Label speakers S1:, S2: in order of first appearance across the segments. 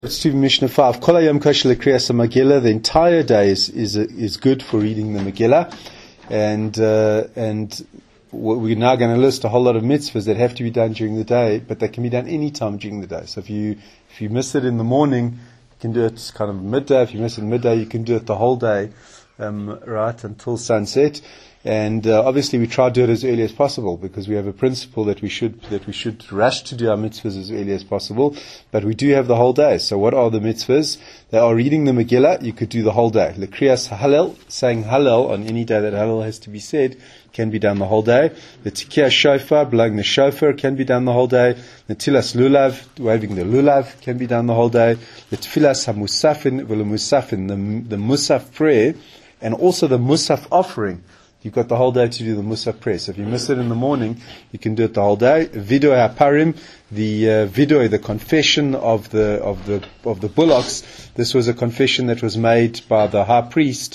S1: It's to Mishnah 5. Kol hayom kosher lekriyas Megillah. The entire day is good for reading the Megillah, and we're now going to list a whole lot of mitzvahs that have to be done during the day, but they can be done any time during the day. So if you miss it in the morning, you can do it kind of midday. If you miss it midday, you can do it the whole day, right until sunset. And obviously, we try to do it as early as possible because we have a principle that we should rush to do our mitzvahs as early as possible. But we do have the whole day. So, what are the mitzvahs? They are reading the Megillah. You could do the whole day. Lekriyas Hallel, saying Hallel on any day that Hallel has to be said, can be done the whole day. The Tikiyah Shofar, blowing the shofar, can be done the whole day. The Tilas Lulav, waving the lulav, can be done the whole day. The Tfilas HaMusafin, Musafin, the Musaf prayer, and also the Musaf offering. You've got the whole day to do the Musaf prayer. So if you miss it in the morning, you can do it the whole day. Vidoy HaParim, the confession of the bullocks. This was a confession that was made by the high priest.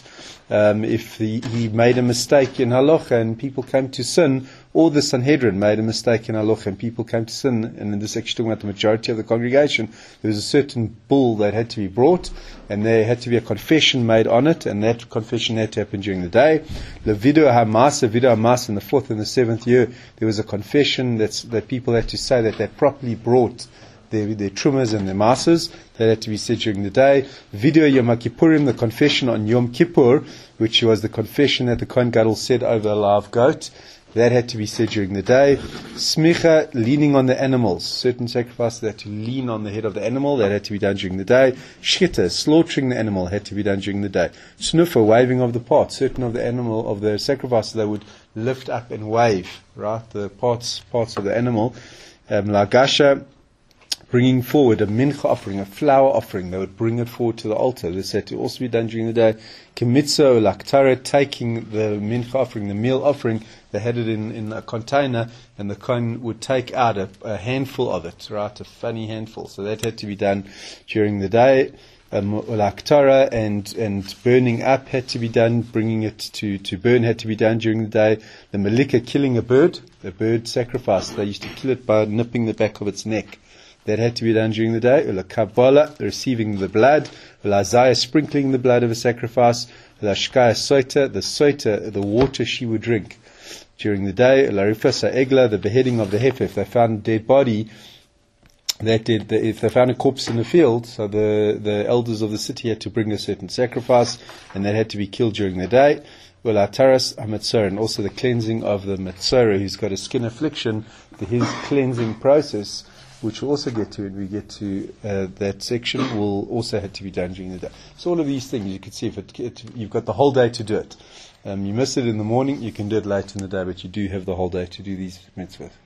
S1: If he made a mistake in halacha and people came to sin, or the Sanhedrin made a mistake in halacha and people came to sin, and in this actually talking about the majority of the congregation, there was a certain bull that had to be brought, and there had to be a confession made on it, and that confession had to happen during the day. The Vidoy HaMas in the 4th and the 7th year, there was a confession that people had to say that they properly brought their trumas and their masses. That had to be said during the day. Vidoy Yom Kippurim, the confession on Yom Kippur, which was the confession that the Kohen Gadol said over a live goat. That had to be said during the day. Smicha, leaning on the animals. Certain sacrifices had to lean on the head of the animal. That had to be done during the day. Shchita, slaughtering the animal, had to be done during the day. Snuffa, waving of the parts. Certain of the sacrifices they would lift up and wave, right? The parts of the animal. Lagasha, bringing forward a mincha offering, a flour offering. They would bring it forward to the altar. This had to also be done during the day. Kemitza or laktara, taking the mincha offering, the meal offering. They had it in a container, and the Kohen would take out a handful of it, right? A funny handful. So that had to be done during the day. Laktara and burning up had to be done. Bringing it to burn had to be done during the day. The malika, killing a bird sacrifice. They used to kill it by nipping the back of its neck. That had to be done during the day. Ula Kabbalah, receiving the blood. Ula Isaiah, sprinkling the blood of a sacrifice. Ula Shkaya Soita, the water she would drink during the day. Ula Rifasa Egla, the beheading of the heifer. If they found a dead body, if they found a corpse in the field, so the elders of the city had to bring a certain sacrifice, and that had to be killed during the day. Ula Taras HaMetzora, and also the cleansing of the Metzora, who's got a skin affliction, his cleansing process, which we'll also get to when we get to that section, will also have to be done during the day. So all of these things, you can see you've got the whole day to do it. You miss it in the morning, you can do it late in the day, but you do have the whole day to do these mitzvahs.